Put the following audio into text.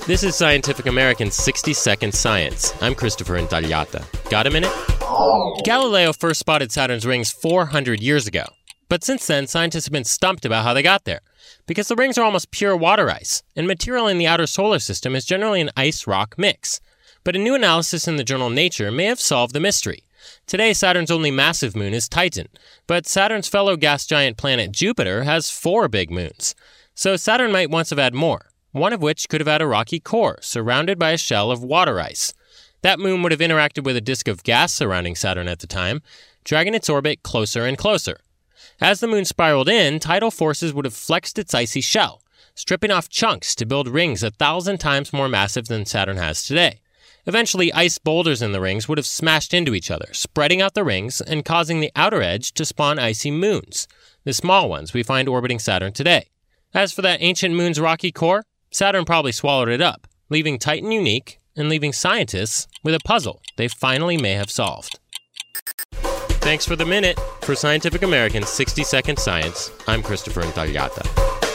This is Scientific American's 60-Second Science. I'm Christopher Intagliata. Got a minute? Galileo first spotted Saturn's rings 400 years ago. But since then, scientists have been stumped about how they got there. Because the rings are almost pure water ice, and material in the outer solar system is generally an ice-rock mix. But a new analysis in the journal Nature may have solved the mystery. Today, Saturn's only massive moon is Titan, but Saturn's fellow gas giant planet Jupiter has 4 big moons. So Saturn might once have had more, one of which could have had a rocky core surrounded by a shell of water ice. That moon would have interacted with a disk of gas surrounding Saturn at the time, dragging its orbit closer and closer. As the moon spiraled in, tidal forces would have flexed its icy shell, stripping off chunks to build rings 1,000 times more massive than Saturn has today. Eventually, ice boulders in the rings would have smashed into each other, spreading out the rings and causing the outer edge to spawn icy moons, the small ones we find orbiting Saturn today. As for that ancient moon's rocky core, Saturn probably swallowed it up, leaving Titan unique and leaving scientists with a puzzle they finally may have solved. Thanks for the minute. For Scientific American's 60-Second Science, I'm Christopher Intagliata.